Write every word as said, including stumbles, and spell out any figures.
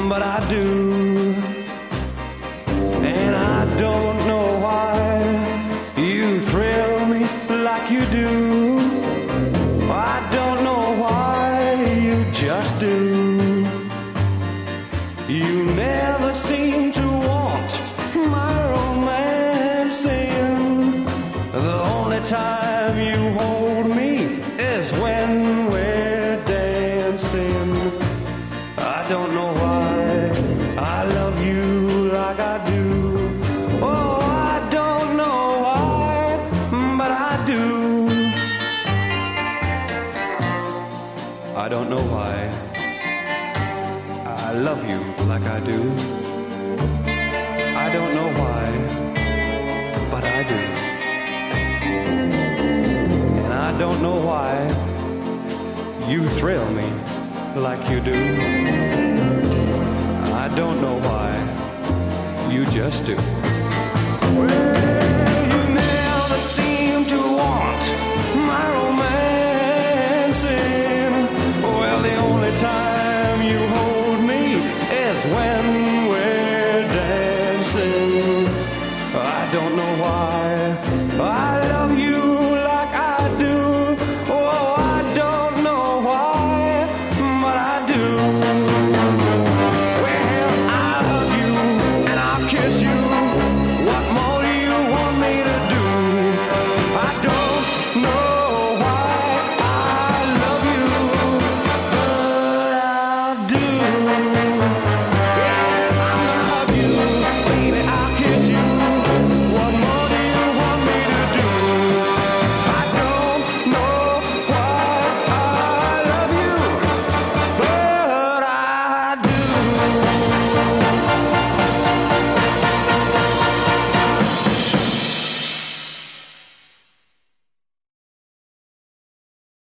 but I do. And I don't know why you thrill me like you do. I don't know why you just do. You never seem to want my romancing. The only time you hold me is when we're dancing. I don't know why I love you like I do. Oh, I don't know why, but I do. I don't know why I love you like I do. I don't know why, but I do. And I don't know why you thrill me like you do. I don't know why, you just do.